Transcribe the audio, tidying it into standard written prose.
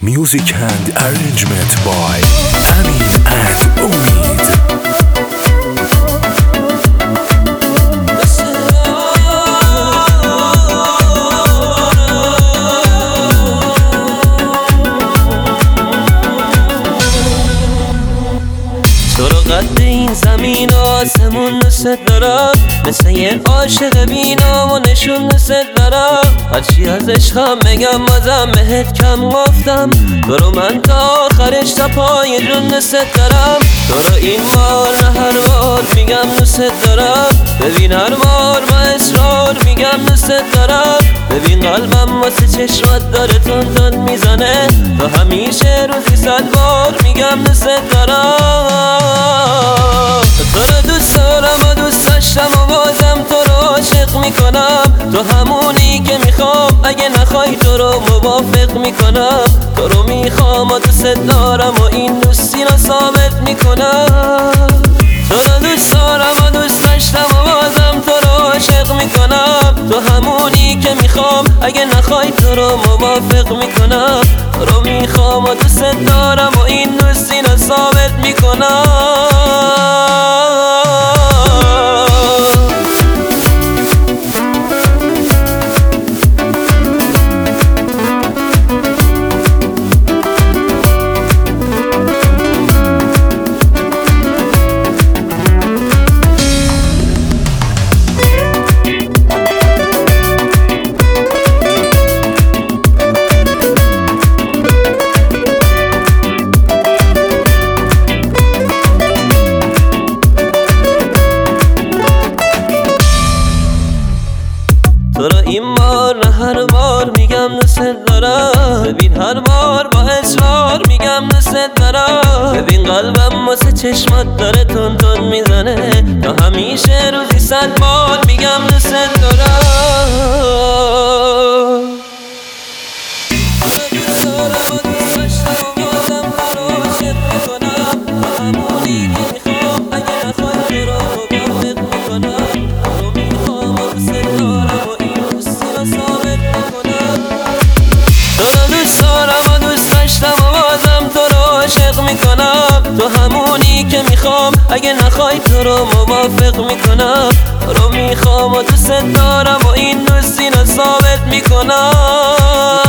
Music and arrangement by Amin and Umid. تو رو قد این زمین و آسمون دوست دارم، مثل یه عاشق بینام و نشون دوست دارم. هرچی از عشقم بگم بازم بهت کم گفتم، تو رو من تا آخرش تا پای جون دوست دارم. تو رو این بار نه هر بار میگم دوست دارم، ببین هر بار با اصرار میگم دوست دارم. ببین قلبم واسه چشمات داره تون تون میزنه، تو همیشه روزی 100 بار میگم دوست دارم. تو رو دوست دارم و دوست داشتم و بازم تو رو عاشق میکنم. تو همونی که میخوام، اگه نخوای تو رو موافق میکنم. تو رو میخوام و دوست دارم و این دوستی رو ثابت میکنم. تو رو دوست دارم و دوست داشتم و بازم تو رو عاشق میکنم. تو همونی که میخوام، اگه نخوای تو رو موافق میکنم. تو رو میخوام و دوست دارم و این دوستی رو ثابت میکنم. تو رو این بار نه هر بار میگم دوست دارم، ببین هر بار با اصرار میگم دوست دارم. ببین قلبم واسه چشمات داره تون تون میزنه، تا همیشه روزی 100 بار میگم دوست دارم. تو همونی که میخوام، اگه نخوای تو رو موافق میکنم. تو رو میخوام و دوست دارم و این دوستی رو ثابت میکنم.